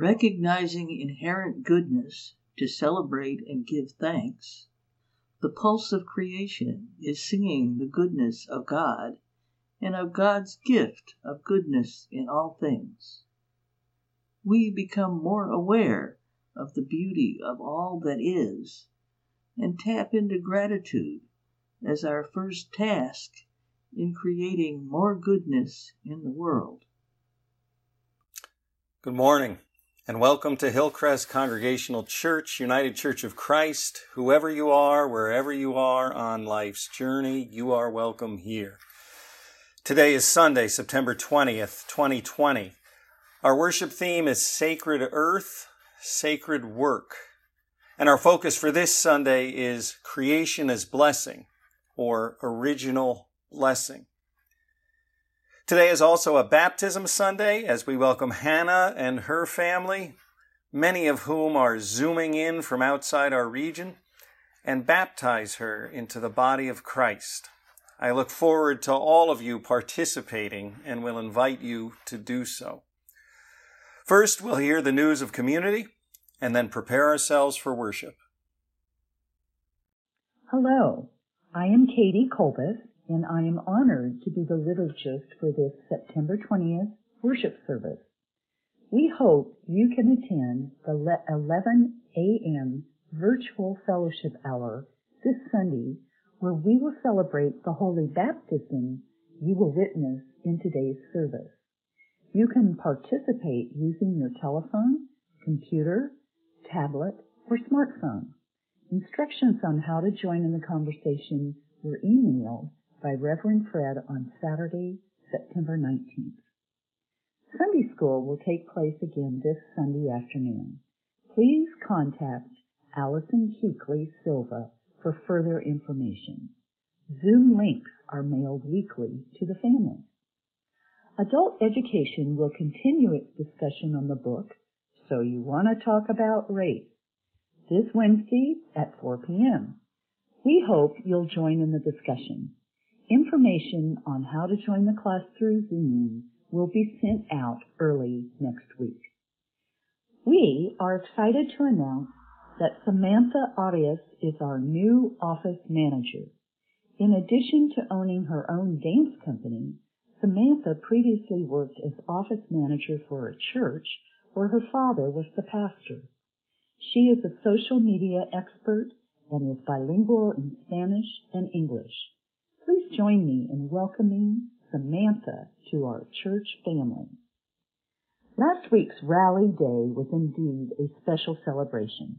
Recognizing inherent goodness to celebrate and give thanks, the pulse of creation is singing the goodness of God and of God's gift of goodness in all things. We become more aware of the beauty of all that is and tap into gratitude as our first task in creating more goodness in the world. Good morning, and welcome to Hillcrest Congregational Church, United Church of Christ. Whoever you are, wherever you are on life's journey, you are welcome here. Today is Sunday, September 20th, 2020. Our worship theme is Sacred Earth, Sacred Work. And our focus for this Sunday is Creation as Blessing, or Original Blessing. Today is also a baptism Sunday as we welcome Hannah and her family, many of whom are zooming in from outside our region, and baptize her into the body of Christ. I look forward to all of you participating and will invite you to do so. First, we'll hear the news of community and then prepare ourselves for worship. Hello, I am Katie Colbus, and I am honored to be the liturgist for this September 20th worship service. We hope you can attend the 11 a.m. virtual fellowship hour this Sunday, where we will celebrate the holy baptism you will witness in today's service. You can participate using your telephone, computer, tablet, or smartphone. Instructions on how to join in the conversation were emailed by Reverend Fred on Saturday, September 19th. Sunday school will take place again this Sunday afternoon. Please contact Allison Keekley Silva for further information. Zoom links are mailed weekly to the family. Adult education will continue its discussion on the book, So You Want to Talk About Race, this Wednesday at 4 p.m. We hope you'll join in the discussion. Information on how to join the class through Zoom will be sent out early next week. We are excited to announce that Samantha Arias is our new office manager. In addition to owning her own dance company, Samantha previously worked as office manager for a church where her father was the pastor. She is a social media expert and is bilingual in Spanish and English. Please join me in welcoming Samantha to our church family. Last week's Rally Day was indeed a special celebration.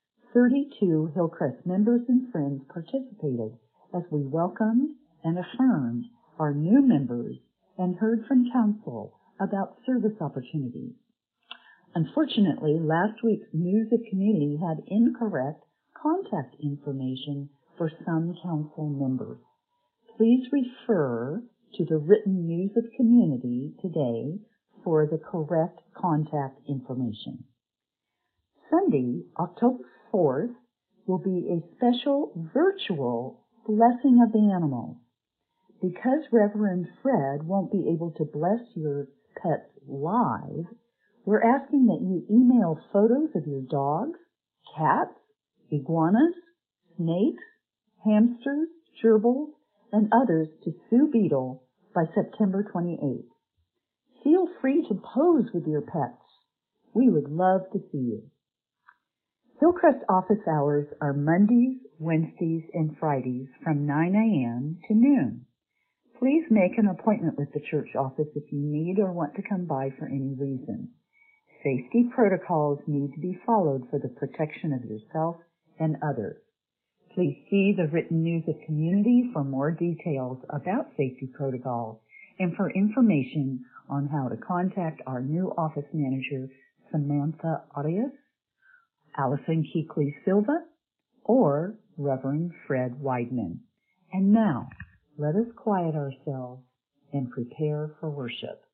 32 Hillcrest members and friends participated as we welcomed and affirmed our new members and heard from council about service opportunities. Unfortunately, last week's News of Community had incorrect contact information for some council members. Please refer to the written News of Community today for the correct contact information. Sunday, October 4th, will be a special virtual Blessing of the Animals. Because Reverend Fred won't be able to bless your pets live, we're asking that you email photos of your dogs, cats, iguanas, snakes, hamsters, gerbils, and others to Sue Beadle by September 28th. Feel free to pose with your pets. We would love to see you. Hillcrest office hours are Mondays, Wednesdays, and Fridays from 9 a.m. to noon. Please make an appointment with the church office if you need or want to come by for any reason. Safety protocols need to be followed for the protection of yourself and others. Please see the written News of Community for more details about safety protocols and for information on how to contact our new office manager, Samantha Arias, Allison Keekley Silva, or Reverend Fred Weidman. And now, let us quiet ourselves and prepare for worship.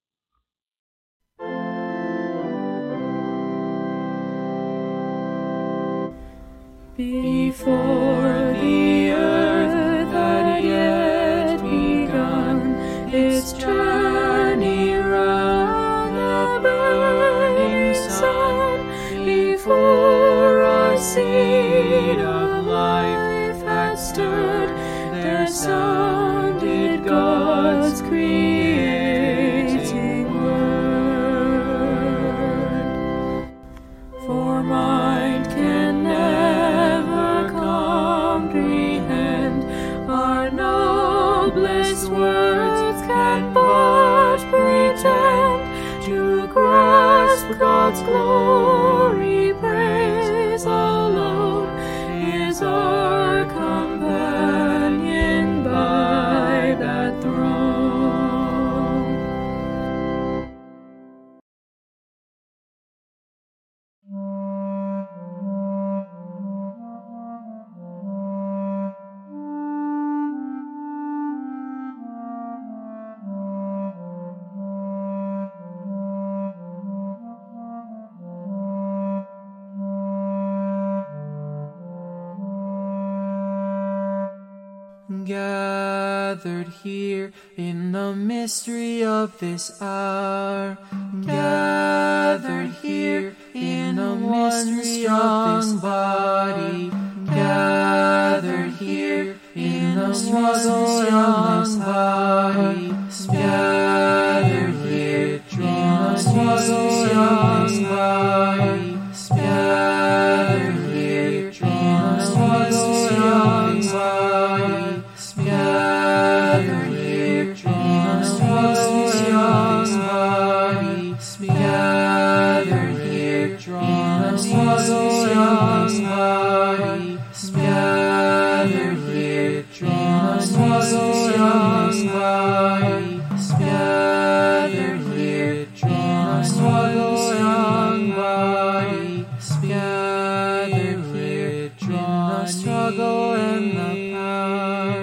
Before the earth had yet begun its journey round the burning sun, all blessed words can but pretend to grasp God's glory. Praise alone is our companion by that throne. Gathered here in the mystery of this hour, gathered here in the mystery of this body, gathered here in the struggle of this body, gathered here in the struggle of this body, gathered here in the struggle of this body. Gathered here in the struggle of this body, gathered here in the struggle of this body, gathered here in the struggle of this body, gathered here in the struggle of this body, gathered here in the struggle and the power.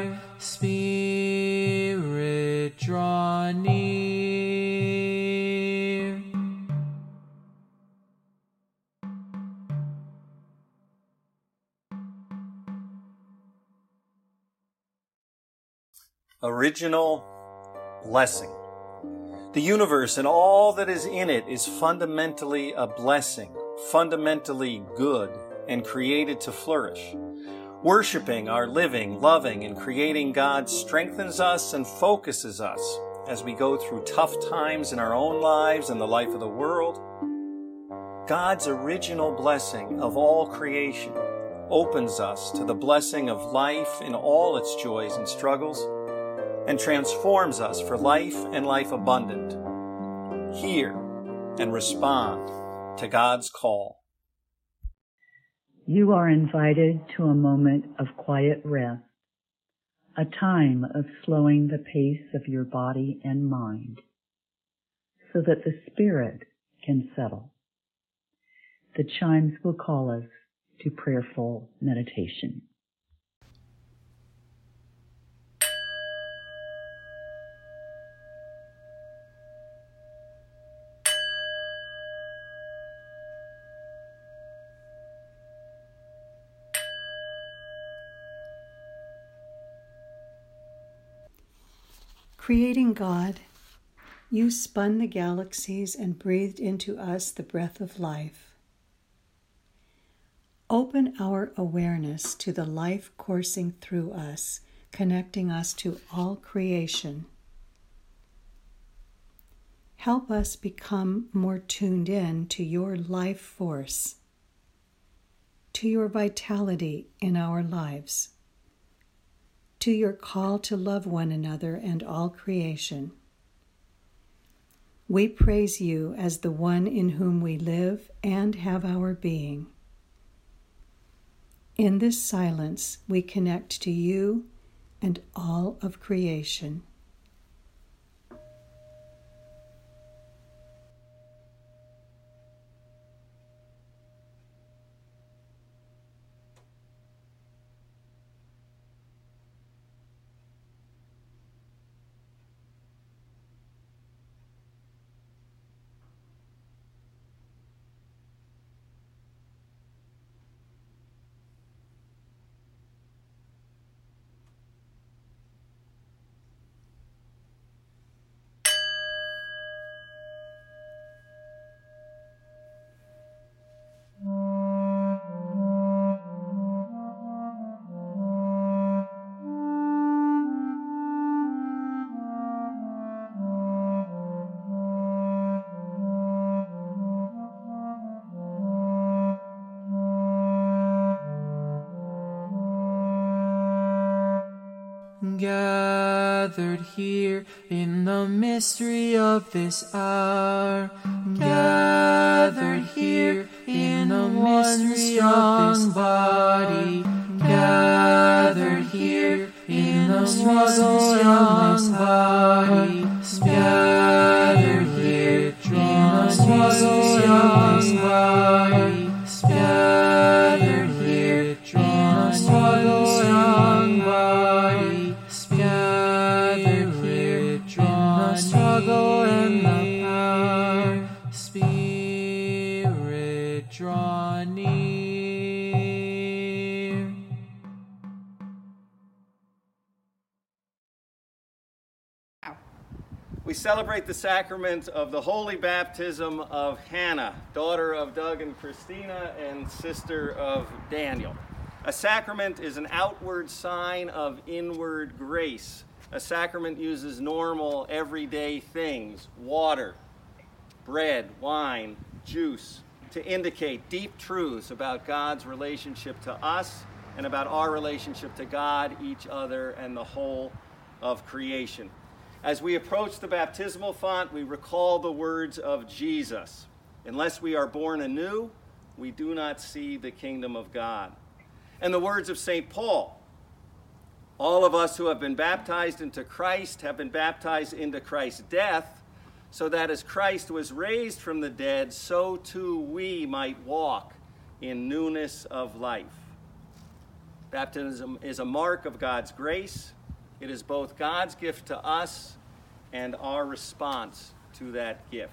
Spirit, draw near. Original blessing. The universe and all that is in it is fundamentally a blessing, fundamentally good, and created to flourish. Worshipping our living, loving, and creating God strengthens us and focuses us as we go through tough times in our own lives and the life of the world. God's original blessing of all creation opens us to the blessing of life in all its joys and struggles and transforms us for life and life abundant. Hear and respond to God's call. You are invited to a moment of quiet rest, a time of slowing the pace of your body and mind so that the spirit can settle. The chimes will call us to prayerful meditation. Creating God, you spun the galaxies and breathed into us the breath of life. Open our awareness to the life coursing through us, connecting us to all creation. Help us become more tuned in to your life force, to your vitality in our lives, to your call to love one another and all creation. We praise you as the one in whom we live and have our being. In this silence, we connect to you and all of creation. gathered here in the mystery of this hour, gathered here in the mystery of this body, gathered here in the struggles of this body, gathered here in the struggles of this body, gathered here in the struggles of body, gathered here in the struggle and the power, Spirit, draw near. We celebrate the sacrament of the holy baptism of Hannah, daughter of Doug and Christina and sister of Daniel. A sacrament is an outward sign of inward grace. A sacrament uses normal, everyday things, water, bread, wine, juice, to indicate deep truths about God's relationship to us and about our relationship to God, each other, and the whole of creation. As we approach the baptismal font, we recall the words of Jesus. Unless we are born anew, we do not see the kingdom of God. And the words of St. Paul. All of us who have been baptized into Christ have been baptized into Christ's death, so that as Christ was raised from the dead, so too we might walk in newness of life. Baptism is a mark of God's grace. It is both God's gift to us and our response to that gift.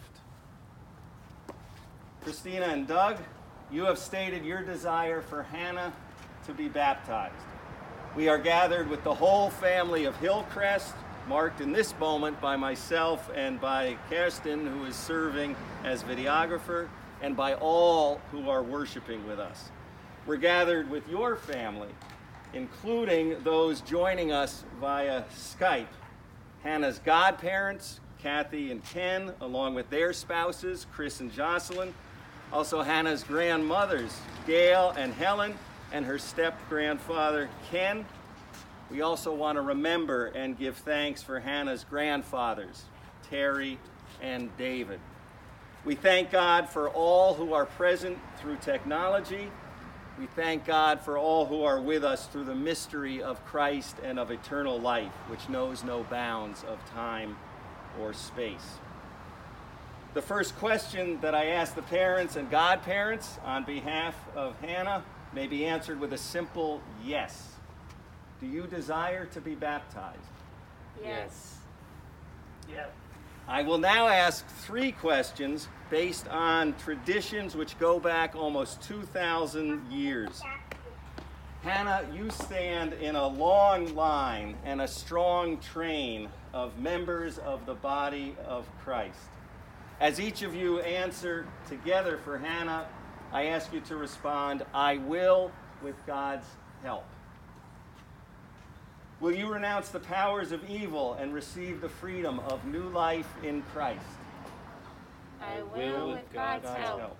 Christina and Doug, you have stated your desire for Hannah to be baptized. We are gathered with the whole family of Hillcrest, marked in this moment by myself and by Kirsten, who is serving as videographer, and by all who are worshiping with us. We're gathered with your family, including those joining us via Skype. Hannah's godparents, Kathy and Ken, along with their spouses, Chris and Jocelyn. Also Hannah's grandmothers, Gail and Helen, and her step-grandfather, Ken. We also want to remember and give thanks for Hannah's grandfathers, Terry and David. We thank God for all who are present through technology. We thank God for all who are with us through the mystery of Christ and of eternal life, which knows no bounds of time or space. The first question that I ask the parents and godparents on behalf of Hannah may be answered with a simple yes. Do you desire to be baptized? Yes. Yes. I will now ask 3 questions based on traditions which go back almost 2,000 years. Hannah, you stand in a long line and a strong train of members of the body of Christ. As each of you answer together for Hannah, I ask you to respond, I will with God's help. Will you renounce the powers of evil and receive the freedom of new life in Christ? I will with God's help.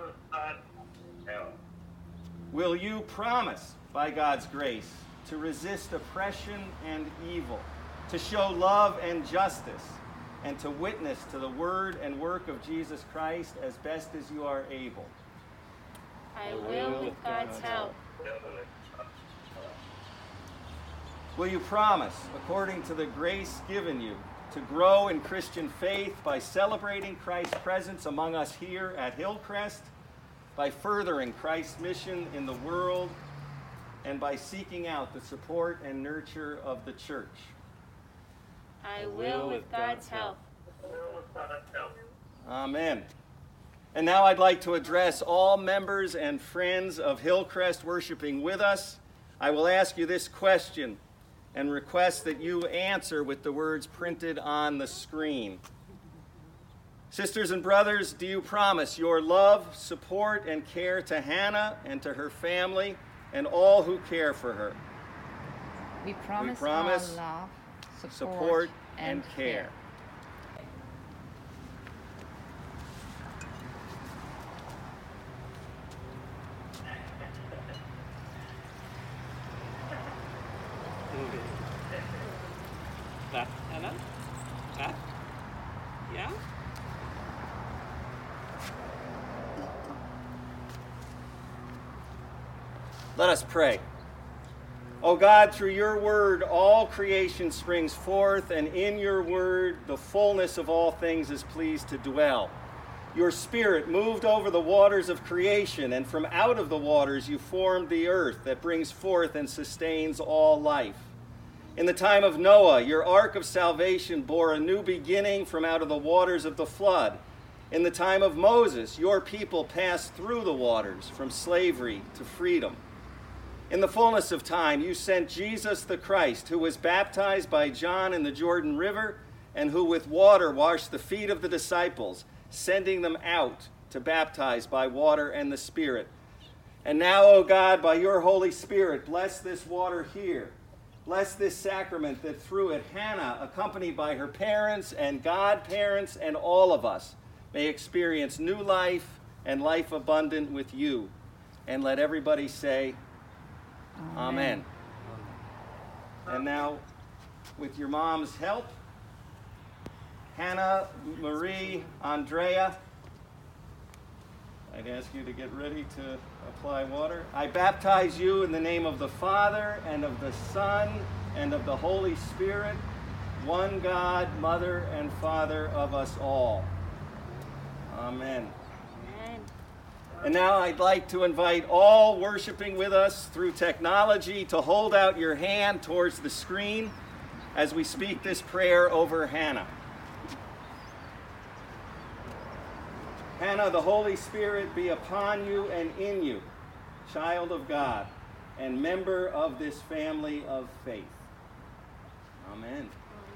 Will you promise, by God's grace, to resist oppression and evil, to show love and justice, and to witness to the word and work of Jesus Christ as best as you are able? I will with God's help. Will you promise, according to the grace given you, to grow in Christian faith by celebrating Christ's presence among us here at Hillcrest, by furthering Christ's mission in the world, and by seeking out the support and nurture of the church? I will with God's help. Amen. And now I'd like to address all members and friends of Hillcrest worshiping with us. I will ask you this question and request that you answer with the words printed on the screen. Sisters and brothers, do you promise your love, support, and care to Hannah and to her family and all who care for her? We promise our love, support and care. that, Hannah? That? Yeah? Let us pray. O God, through your word, all creation springs forth, and in your word, the fullness of all things is pleased to dwell. Your spirit moved over the waters of creation, and from out of the waters you formed the earth that brings forth and sustains all life. In the time of Noah, your ark of salvation bore a new beginning from out of the waters of the flood. In the time of Moses, your people passed through the waters from slavery to freedom. In the fullness of time, you sent Jesus the Christ, who was baptized by John in the Jordan River, and who with water washed the feet of the disciples, sending them out to baptize by water and the Spirit. And now, O God, by your Holy Spirit, bless this water here. Bless this sacrament that through it Hannah, accompanied by her parents and godparents and all of us, may experience new life and life abundant with you. And let everybody say, Amen. And now, with your mom's help, Hannah, Marie, Andrea, I'd ask you to get ready to apply water. I baptize you in the name of the Father, and of the Son, and of the Holy Spirit, one God, Mother and Father of us all. Amen. And now I'd like to invite all worshiping with us through technology to hold out your hand towards the screen as we speak this prayer over Hannah. Hannah, the Holy Spirit be upon you and in you, child of God, and member of this family of faith. Amen.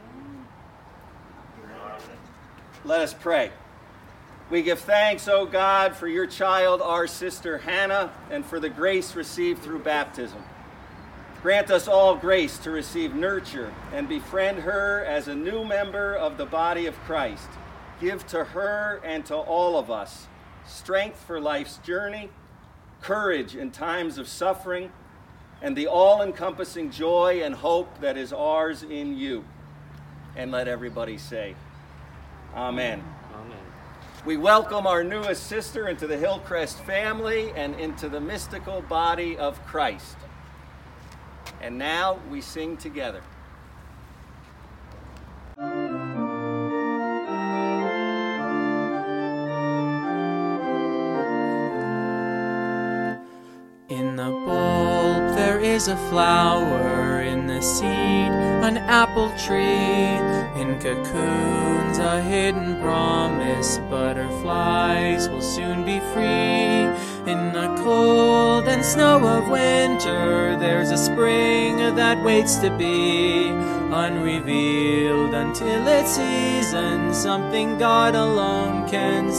Let us pray. We give thanks, O God, for your child, our sister Hannah, and for the grace received through baptism. Grant us all grace to receive nurture and befriend her as a new member of the body of Christ. Give to her and to all of us strength for life's journey, courage in times of suffering, and the all-encompassing joy and hope that is ours in you. And let everybody say, Amen. We welcome our newest sister into the Hillcrest family and into the mystical body of Christ. And now we sing together. In the bulb there is a flower, in the seed an apple tree, in cocoons a hidden promise, butterflies will soon be free. In the cold and snow of winter there's a spring that waits to be unrevealed until its season, something God alone can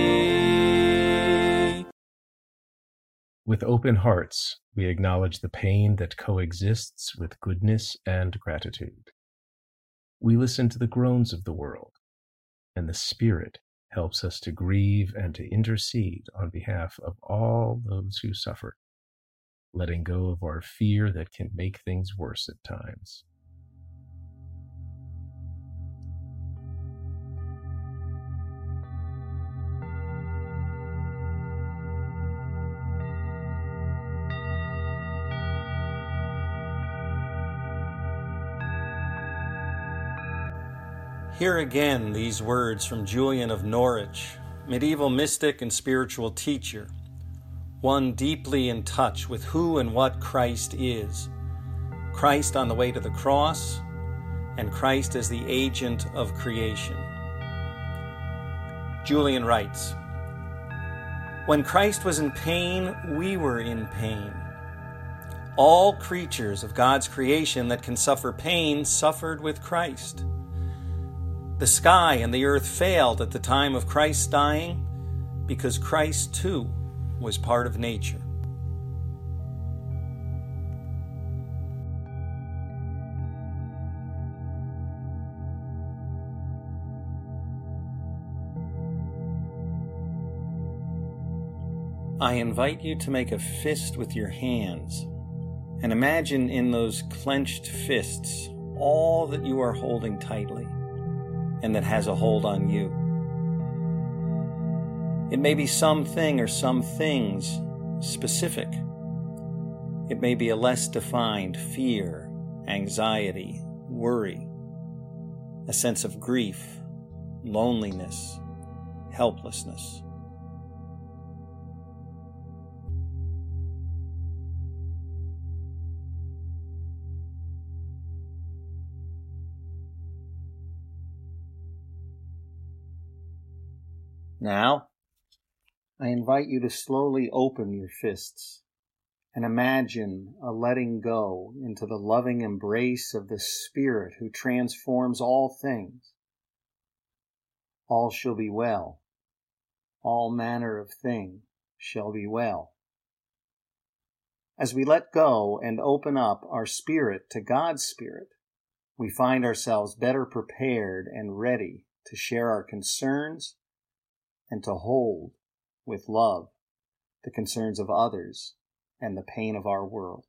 see. With open hearts, we acknowledge the pain that coexists with goodness and gratitude. We listen to the groans of the world, and the Spirit helps us to grieve and to intercede on behalf of all those who suffer, letting go of our fear that can make things worse at times. Hear again these words from Julian of Norwich, medieval mystic and spiritual teacher, one deeply in touch with who and what Christ is, Christ on the way to the cross, and Christ as the agent of creation. Julian writes, "When Christ was in pain, we were in pain. All creatures of God's creation that can suffer pain suffered with Christ. The sky and the earth failed at the time of Christ's dying because Christ too was part of nature." I invite you to make a fist with your hands and imagine in those clenched fists all that you are holding tightly and that has a hold on you. It may be something or some things specific. It may be a less defined fear, anxiety, worry, a sense of grief, loneliness, helplessness. Now, I invite you to slowly open your fists and imagine a letting go into the loving embrace of the Spirit who transforms all things. All shall be well. All manner of thing shall be well. As we let go and open up our spirit to God's Spirit, we find ourselves better prepared and ready to share our concerns and to hold with love the concerns of others and the pain of our world.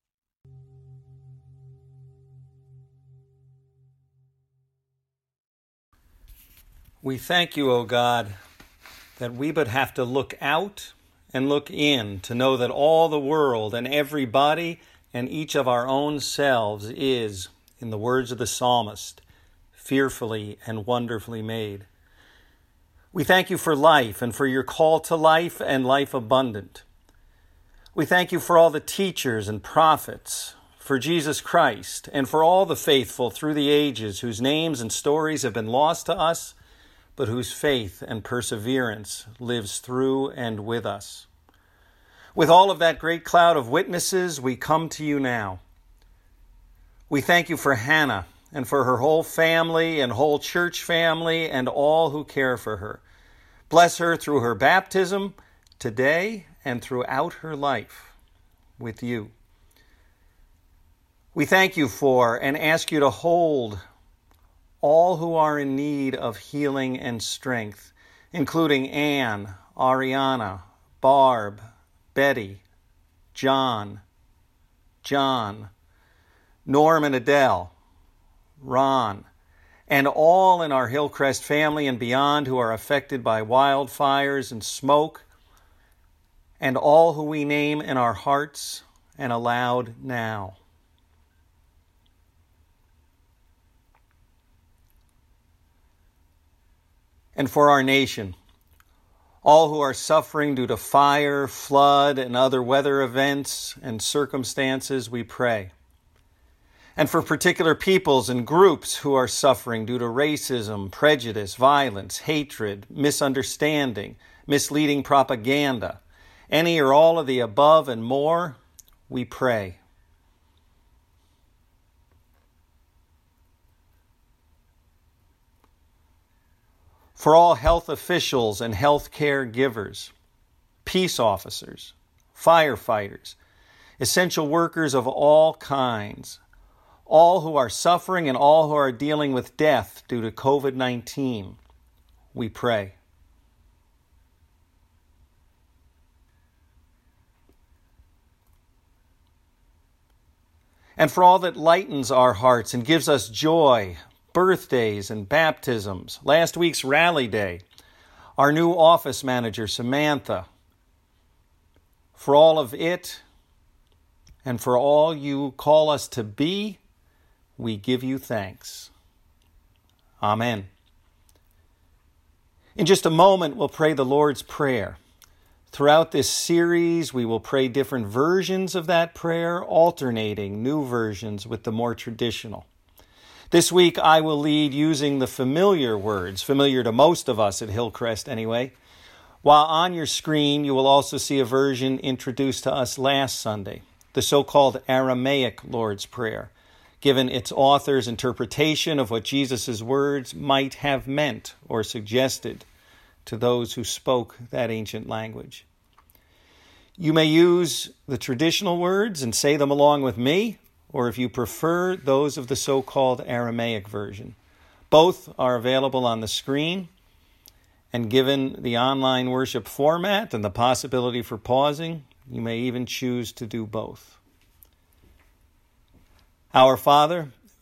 We thank you, O God, that we but have to look out and look in to know that all the world and everybody and each of our own selves is, in the words of the psalmist, fearfully and wonderfully made. We thank you for life and for your call to life and life abundant. We thank you for all the teachers and prophets, for Jesus Christ, and for all the faithful through the ages whose names and stories have been lost to us, but whose faith and perseverance lives through and with us. With all of that great cloud of witnesses, we come to you now. We thank you for Hannah and for her whole family and whole church family and all who care for her. Bless her through her baptism today and throughout her life with you. We thank you for and ask you to hold all who are in need of healing and strength, including Anne, Ariana, Barb, Betty, John, Norm and Adele, Ron, and all in our Hillcrest family and beyond who are affected by wildfires and smoke, and all who we name in our hearts and aloud now. And for our nation, all who are suffering due to fire, flood, and other weather events and circumstances, we pray. And for particular peoples and groups who are suffering due to racism, prejudice, violence, hatred, misunderstanding, misleading propaganda, any or all of the above and more, we pray. For all health officials and health care givers, peace officers, firefighters, essential workers of all kinds, all who are suffering and all who are dealing with death due to COVID-19, we pray. And for all that lightens our hearts and gives us joy, birthdays and baptisms, last week's rally day, our new office manager, Samantha, for all of it and for all you call us to be, we give you thanks. Amen. In just a moment, we'll pray the Lord's Prayer. Throughout this series, we will pray different versions of that prayer, alternating new versions with the more traditional. This week, I will lead using the familiar words, familiar to most of us at Hillcrest anyway, while on your screen, you will also see a version introduced to us last Sunday, the so-called Aramaic Lord's Prayer, given its author's interpretation of what Jesus' words might have meant or suggested to those who spoke that ancient language. You may use the traditional words and say them along with me, or if you prefer, those of the so-called Aramaic version. Both are available on the screen, and given the online worship format and the possibility for pausing, you may even choose to do both. Our Father,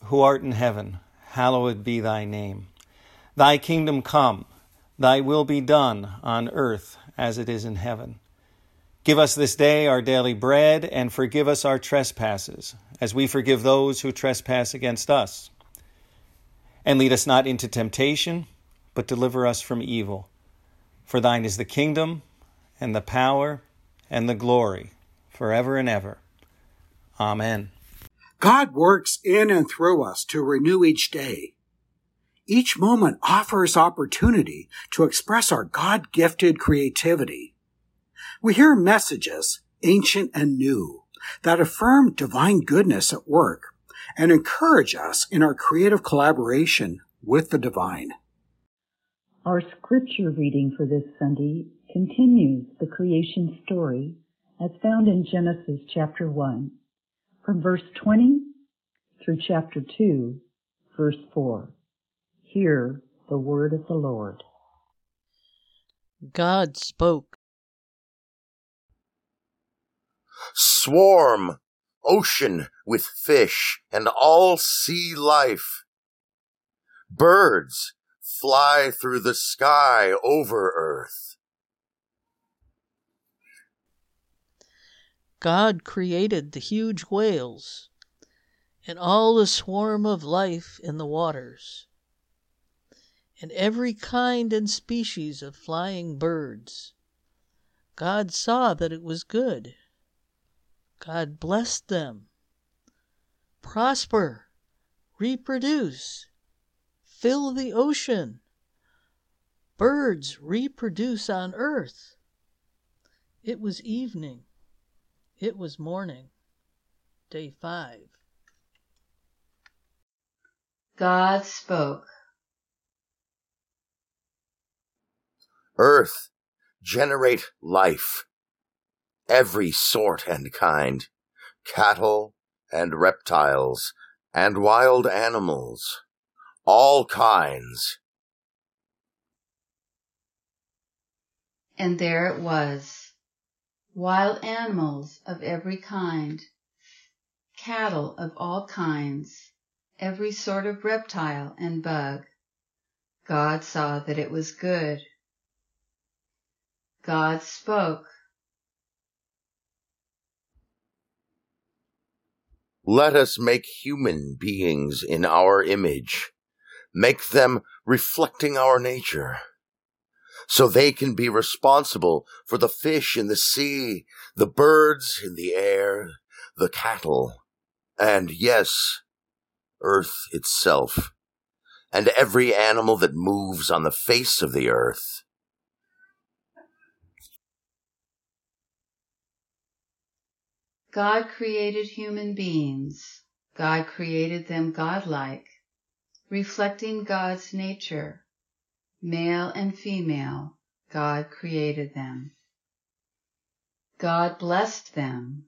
who art in heaven, hallowed be thy name. Thy kingdom come, thy will be done on earth as it is in heaven. Give us this day our daily bread, and forgive us our trespasses, as we forgive those who trespass against us. And lead us not into temptation, but deliver us from evil. For thine is the kingdom, and the power, and the glory, forever and ever. Amen. God works in and through us to renew each day. Each moment offers opportunity to express our God-gifted creativity. We hear messages, ancient and new, that affirm divine goodness at work and encourage us in our creative collaboration with the divine. Our scripture reading for this Sunday continues the creation story as found in Genesis chapter 1, from verse 20 through chapter 2, verse 4. Hear the word of the Lord. God spoke. Swarm, ocean with fish and all sea life. Birds fly through the sky over earth. God created the huge whales and all the swarm of life in the waters, and every kind and species of flying birds. God saw that it was good. God blessed them. Prosper, reproduce, fill the ocean. Birds reproduce on earth. It was evening. It was morning. Day 5. God spoke. Earth, generate life, every sort and kind, cattle and reptiles and wild animals, all kinds. And there it was, wild animals of every kind, cattle of all kinds, every sort of reptile and bug. God saw that it was good. God spoke. Let us make human beings in our image, make them reflecting our nature, so they can be responsible for the fish in the sea, the birds in the air, the cattle, and yes, earth itself, and every animal that moves on the face of the earth. God created human beings. God created them godlike, reflecting God's nature. Male and female, God created them. God blessed them.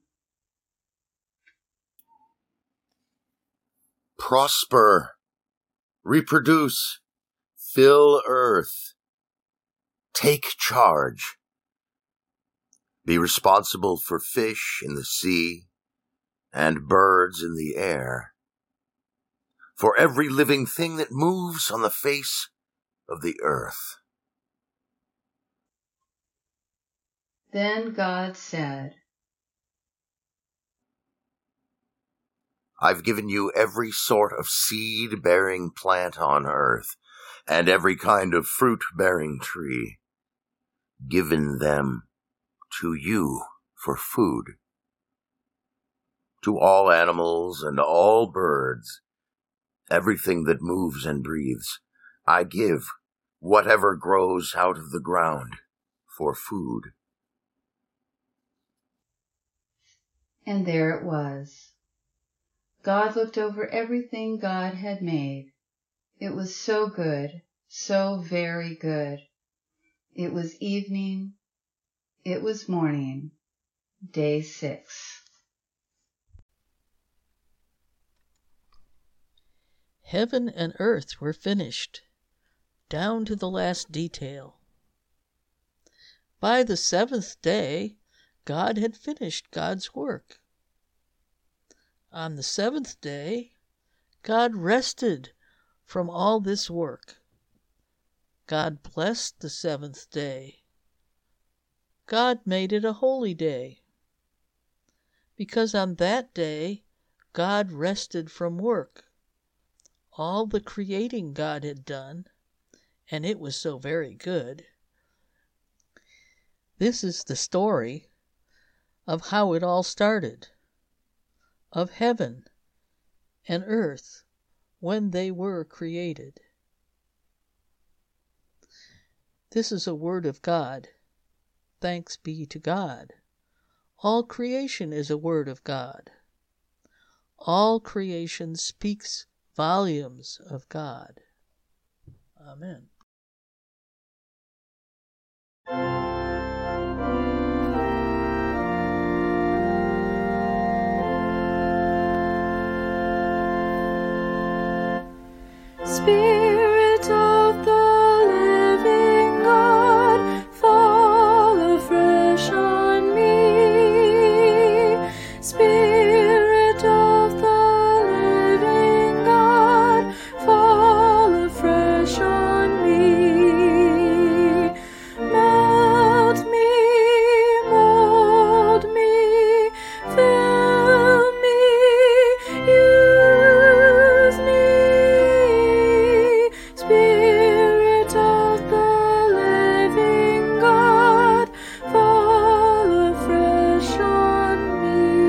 Prosper, reproduce, fill earth, take charge. Be responsible for fish in the sea and birds in the air, for every living thing that moves on the face of the earth. Then God said, I've given you every sort of seed-bearing plant on earth, and every kind of fruit-bearing tree, given them to you for food. To all animals and all birds, everything that moves and breathes, I give whatever grows out of the ground for food. And there it was. God looked over everything God had made. It was so good, so very good. It was evening. It was morning. Day 6. Heaven and earth were finished, down to the last detail. By the 7th day, God had finished God's work. On the 7th day, God rested from all this work. God blessed the seventh day. God made it a holy day. Because on that day, God rested from work, all the creating God had done, and it was so very good. This is the story of how it all started, of heaven and earth when they were created. This is a word of God. Thanks be to God. All creation is a word of God. All creation speaks volumes of God. Amen. Spirit of the living God, fall afresh on me. Spirit of the living God, fall afresh on me. Melt me, mold me, fill me, use me. Spirit of the living God, fall afresh on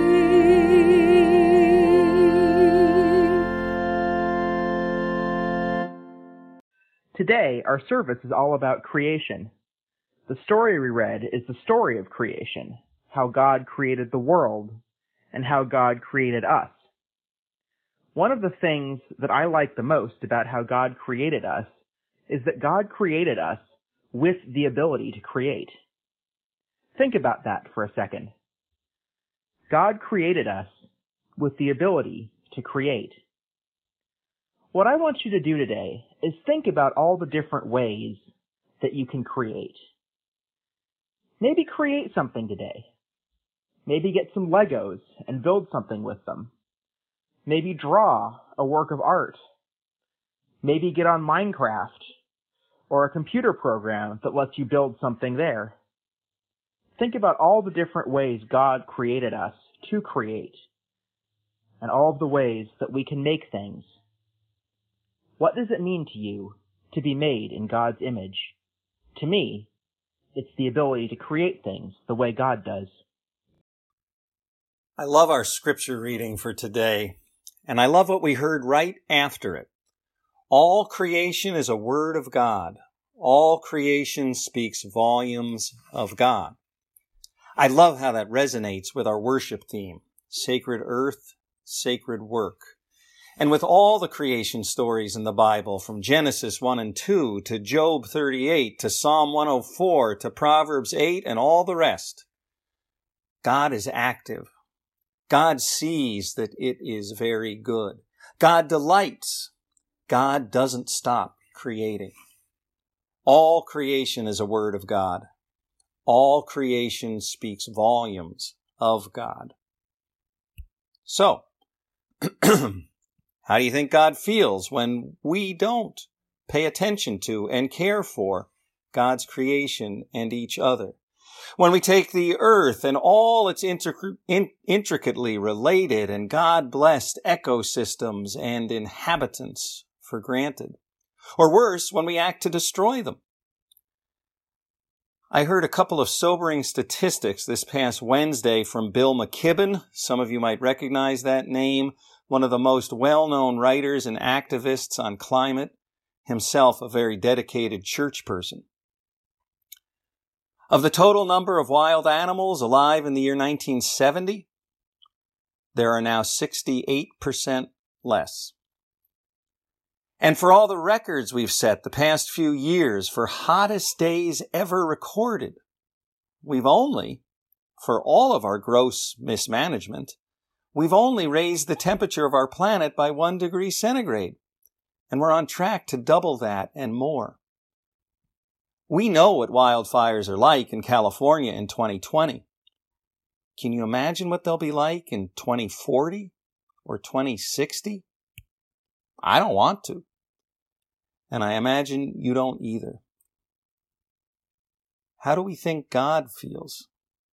me. Today, our service is all about creation. The story we read is the story of creation, how God created the world, and how God created us. One of the things that I like the most about how God created us is that God created us with the ability to create. Think about that for a second. God created us with the ability to create. What I want you to do today is think about all the different ways that you can create. Maybe create something today. Maybe get some Legos and build something with them. Maybe draw a work of art. Maybe get on Minecraft or a computer program that lets you build something there. Think about all the different ways God created us to create and all of the ways that we can make things. What does it mean to you to be made in God's image? To me, it's the ability to create things the way God does. I love our scripture reading for today, and I love what we heard right after it. All creation is a word of God. All creation speaks volumes of God. I love how that resonates with our worship theme, Sacred Earth, Sacred Work. And with all the creation stories in the Bible, from Genesis 1 and 2 to Job 38 to Psalm 104 to Proverbs 8 and all the rest, God is active. God sees that it is very good. God delights. God doesn't stop creating. All creation is a word of God. All creation speaks volumes of God. So, how do you think God feels when we don't pay attention to and care for God's creation and each other? When we take the earth and all its intricately related and God-blessed ecosystems and inhabitants for granted? Or worse, when we act to destroy them? I heard a couple of sobering statistics this past Wednesday from Bill McKibben. Some of you might recognize that name. One of the most well-known writers and activists on climate, himself a very dedicated church person. Of the total number of wild animals alive in the year 1970, there are now 68% less. And for all the records we've set the past few years for hottest days ever recorded, we've only, for all of our gross mismanagement, we've only raised the temperature of our planet by 1 degree centigrade, and we're on track to double that and more. We know what wildfires are like in California in 2020. Can you imagine what they'll be like in 2040 or 2060? I don't want to. And I imagine you don't either. How do we think God feels?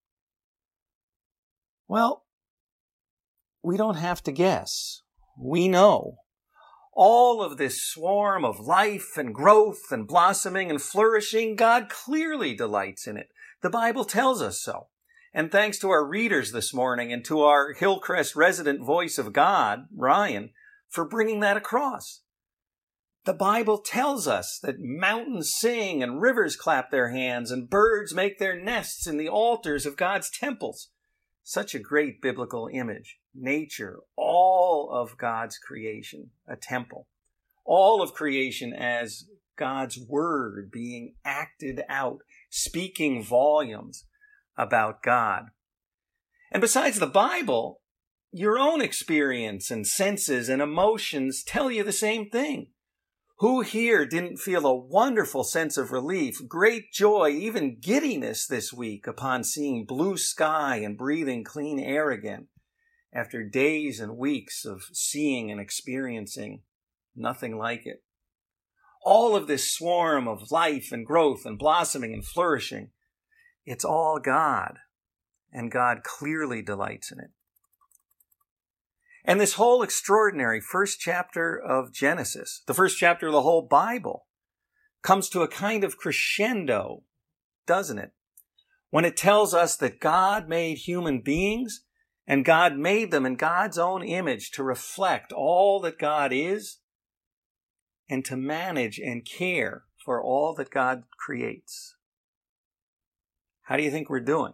Well, we don't have to guess. We know. All of this swarm of life and growth and blossoming and flourishing, God clearly delights in it. The Bible tells us so. And thanks to our readers this morning and to our Hillcrest resident voice of God, Ryan, for bringing that across. The Bible tells us that mountains sing and rivers clap their hands and birds make their nests in the altars of God's temples. Such a great biblical image. Nature, all of God's creation, a temple. All of creation as God's word being acted out, speaking volumes about God. And besides the Bible, your own experience and senses and emotions tell you the same thing. Who here didn't feel a wonderful sense of relief, great joy, even giddiness this week upon seeing blue sky and breathing clean air again, after days and weeks of seeing and experiencing nothing like it? All of this swarm of life and growth and blossoming and flourishing, it's all God, and God clearly delights in it. And this whole extraordinary first chapter of Genesis, the first chapter of the whole Bible, comes to a kind of crescendo, doesn't it? When it tells us that God made human beings and God made them in God's own image to reflect all that God is and to manage and care for all that God creates. How do you think we're doing?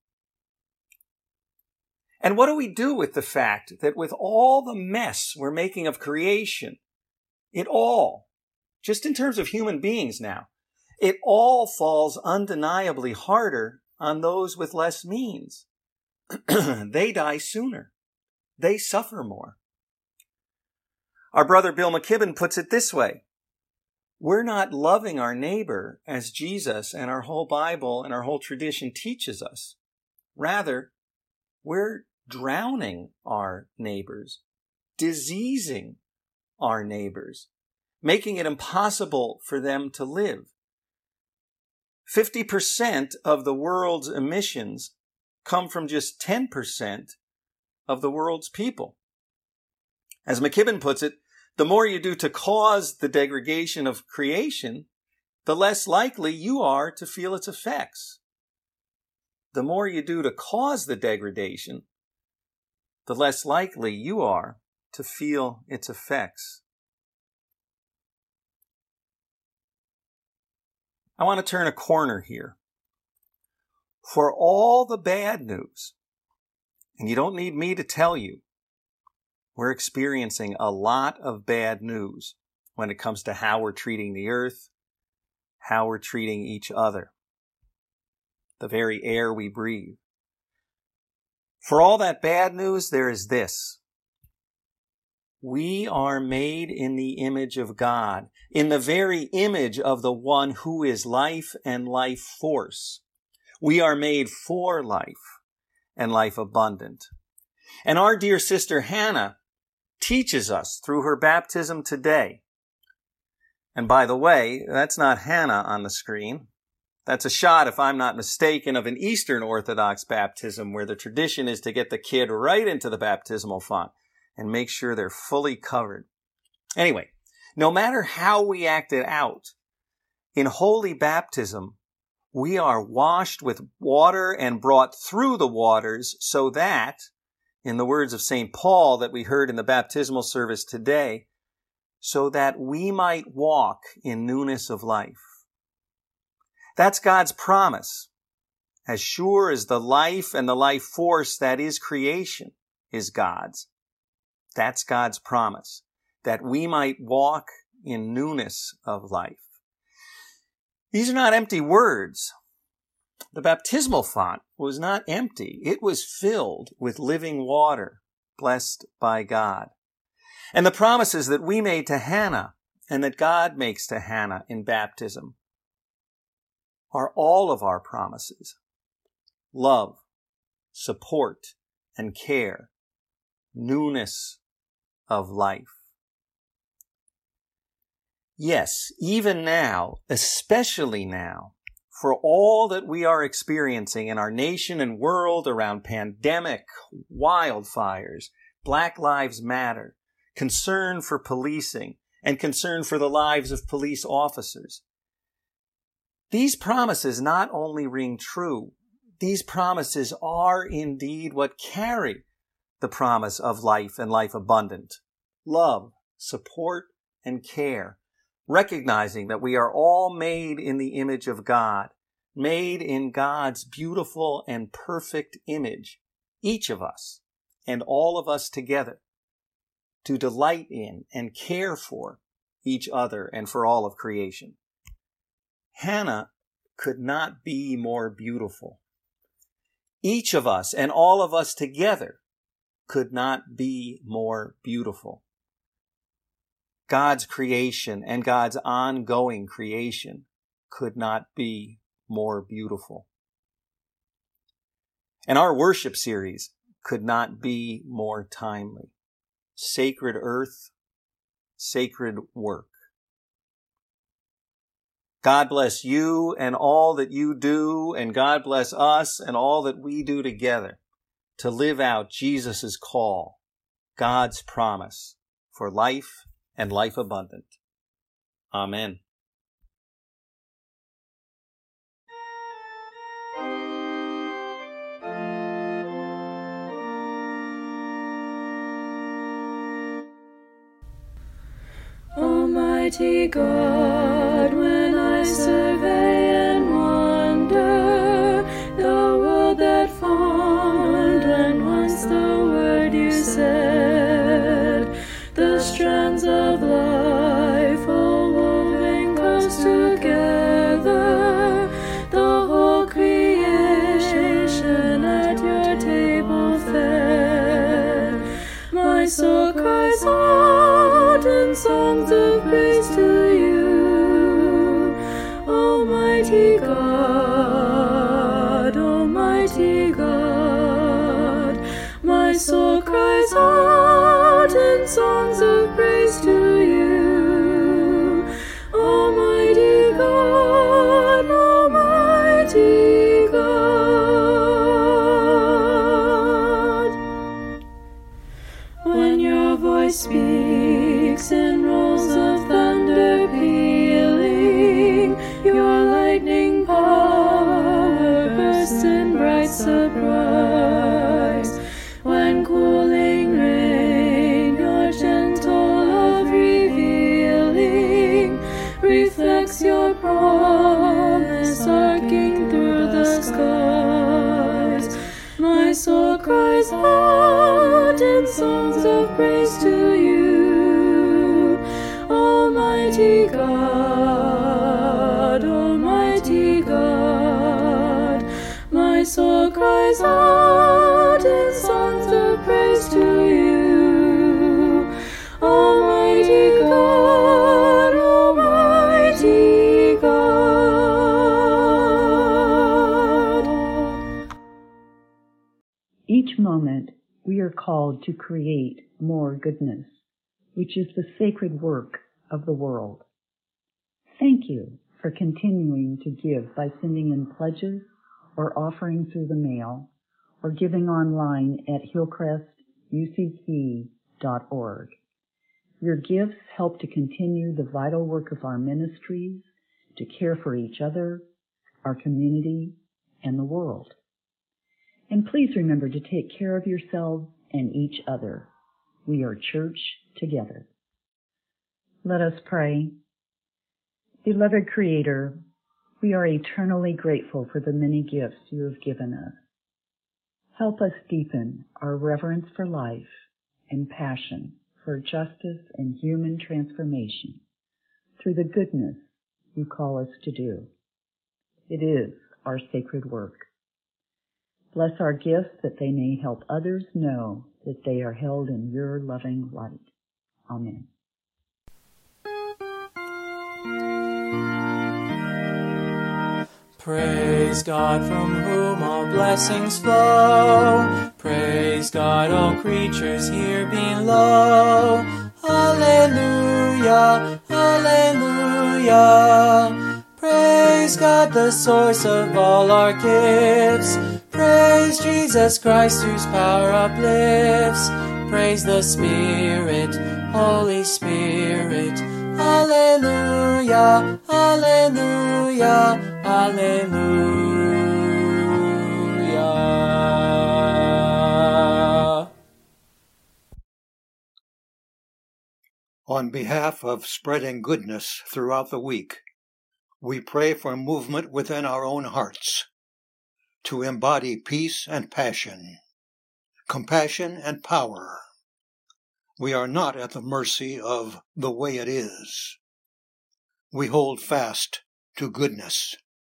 And what do we do with the fact that with all the mess we're making of creation, it all, just in terms of human beings now, it all falls undeniably harder on those with less means. They die sooner. They suffer more. Our brother Bill McKibben puts it this way. We're not loving our neighbor as Jesus and our whole Bible and our whole tradition teaches us. Rather, we're drowning our neighbors, diseasing our neighbors, making it impossible for them to live. 50% of the world's emissions come from just 10% of the world's people. As McKibben puts it, the more you do to cause the degradation of creation, the less likely you are to feel its effects. The more you do to cause the degradation, the less likely you are to feel its effects. I want to turn a corner here. For all the bad news, and you don't need me to tell you, we're experiencing a lot of bad news when it comes to how we're treating the earth, how we're treating each other, the very air we breathe. For all that bad news, there is this. We are made in the image of God, in the very image of the one who is life and life force. We are made for life and life abundant. And our dear sister Hannah teaches us through her baptism today. And by the way, that's not Hannah on the screen. That's a shot, if I'm not mistaken, of an Eastern Orthodox baptism where the tradition is to get the kid right into the baptismal font and make sure they're fully covered. Anyway, no matter how we act it out, in holy baptism, we are washed with water and brought through the waters so that, in the words of St. Paul that we heard in the baptismal service today, so that we might walk in newness of life. That's God's promise. As sure as the life and the life force that is creation is God's. That's God's promise, that we might walk in newness of life. These are not empty words. The baptismal font was not empty. It was filled with living water, blessed by God. And the promises that we made to Hannah and that God makes to Hannah in baptism are all of our promises. Love, support, and care, newness of life. Yes, even now, especially now, for all that we are experiencing in our nation and world around pandemic, wildfires, Black Lives Matter, concern for policing, and concern for the lives of police officers. These promises not only ring true, these promises are indeed what carry the promise of life and life abundant, love, support, and care, recognizing that we are all made in the image of God, made in God's beautiful and perfect image, each of us and all of us together, to delight in and care for each other and for all of creation. Hannah could not be more beautiful. Each of us and all of us together could not be more beautiful. God's creation and God's ongoing creation could not be more beautiful. And our worship series could not be more timely. Sacred earth, sacred work. God bless you and all that you do, and God bless us and all that we do together to live out Jesus' call, God's promise for life and life abundant. Amen. Almighty God, when I survey and wonder the world that formed when once the word you said, the strands of life all woven close together, the whole creation at your table fed. My soul cries out in songs of praise to you, Almighty God, Almighty God. My soul cries out in songs of praise to you, Almighty God, Almighty God. When your voice speaks in rolls of thunder pealing, your lightning power bursts in bright surprise. When cooling rain, your gentle love revealing, reflects your promise arcing through the skies. My soul cries out in songs of praise to you, Almighty God, Almighty God. My soul cries out in songs of praise to you, Almighty God, Almighty God. Each moment we are called to create more goodness, which is the sacred work of the world. Thank you for continuing to give by sending in pledges or offering through the mail or giving online at hillcrestucc.org. Your gifts help to continue the vital work of our ministries, to care for each other, our community, and the world. And please remember to take care of yourselves and each other. We are church together. Let us pray. Beloved Creator, we are eternally grateful for the many gifts you have given us. Help us deepen our reverence for life and passion for justice and human transformation through the goodness you call us to do. It is our sacred work. Bless our gifts that they may help others know that they are held in your loving light. Amen. Praise God from whom all blessings flow. Praise God, all creatures here below. Alleluia, alleluia. Hallelujah. Praise God, the source of all our gifts. Praise Jesus Christ, whose power uplifts. Praise the Spirit, Holy Spirit. Hallelujah, hallelujah, hallelujah. On behalf of spreading goodness throughout the week, we pray for movement within our own hearts to embody peace and passion, compassion and power. We are not at the mercy of the way it is. We hold fast to goodness.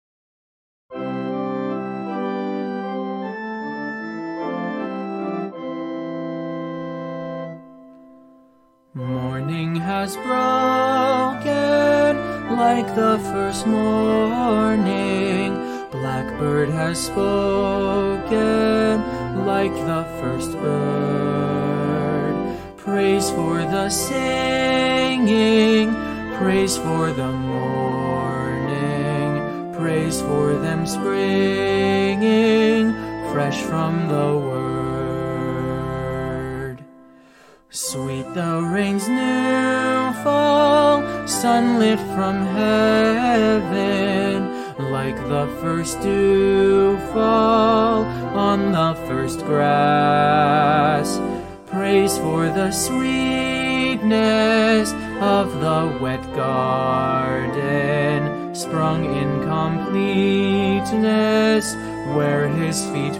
Morning has broken like the first morning. Blackbird has spoken like the first bird. Praise for the singing, praise for the morning, praise for them springing fresh from the word. Sweet the rain's new fall, sunlit from heaven, like the first dew fall on the first grass. Praise for the sweetness of the wet garden, sprung in completeness where his feet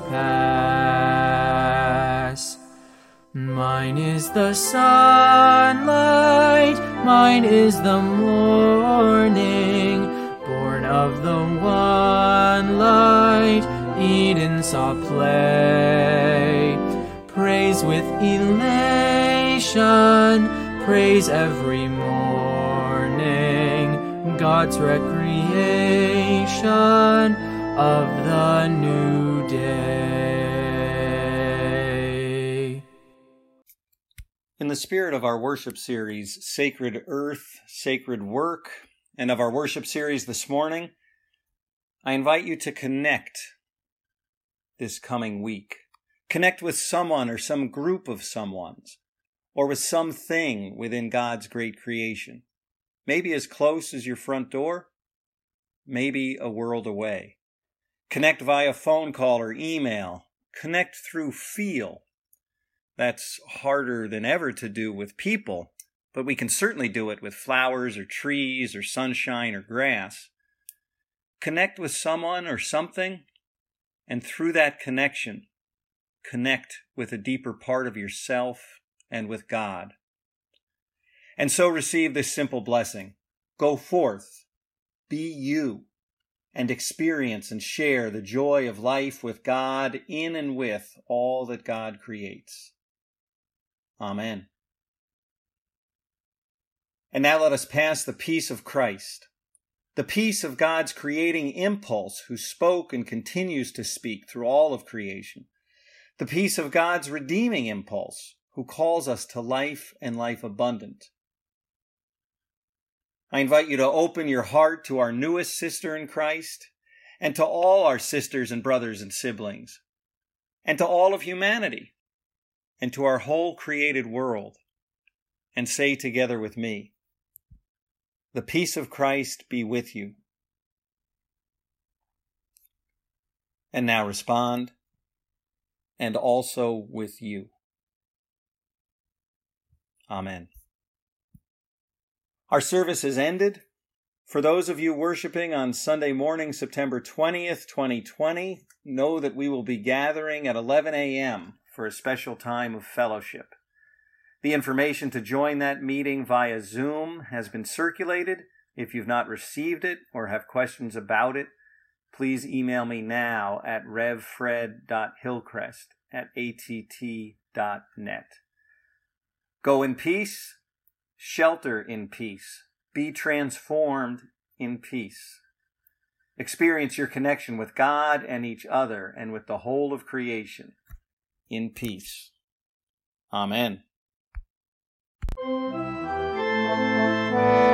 pass. Mine is the sunlight, mine is the morning, born of the one light, Eden saw play. Praise with elation, praise every morning, God's recreation of the new day. In the spirit of our worship series, Sacred Earth, Sacred Work, and of our worship series this morning, I invite you to connect this coming week. Connect with someone or some group of someones, or with something within God's great creation. Maybe as close as your front door, maybe a world away. Connect via phone call or email. Connect through feel. That's harder than ever to do with people, but we can certainly do it with flowers or trees or sunshine or grass. Connect with someone or something, and through that connection, connect with a deeper part of yourself and with God. And so receive this simple blessing. Go forth, be you, and experience and share the joy of life with God in and with all that God creates. Amen. And now let us pass the peace of Christ, the peace of God's creating impulse who spoke and continues to speak through all of creation, the peace of God's redeeming impulse who calls us to life and life abundant. I invite you to open your heart to our newest sister in Christ, and to all our sisters and brothers and siblings, and to all of humanity, and to our whole created world, and say together with me, the peace of Christ be with you. And now respond, and also with you. Amen. Our service is ended. For those of you worshiping on Sunday morning, September 20th, 2020, know that we will be gathering at 11 a.m. for a special time of fellowship. The information to join that meeting via Zoom has been circulated. If you've not received it or have questions about it, please email me now at revfred.hillcrest@att.net. Go in peace, shelter in peace, be transformed in peace. Experience your connection with God and each other and with the whole of creation in peace. Amen.